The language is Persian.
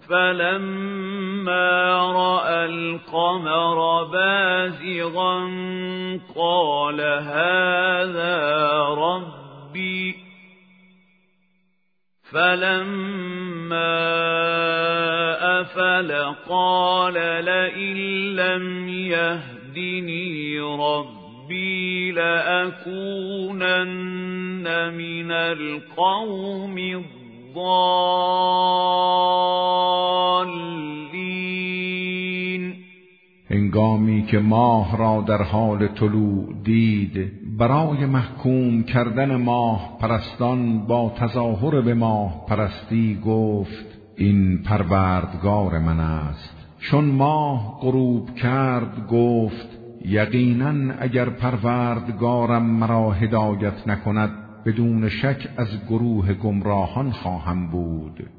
فلما رأى القمر بازغا قال هذا ربي فلما أفل قال لئن لم يهدني ربي لأكونن من القوم الضالين. هنگامی که ماه را در حال طلوع دید، برای محکوم کردن ماه پرستان با تظاهر به ماه پرستی گفت این پروردگار من است. چون ماه غروب کرد گفت یقینا اگر پروردگارم مرا هدایت نکند بدون شک از گروه گمراهان خواهم بود.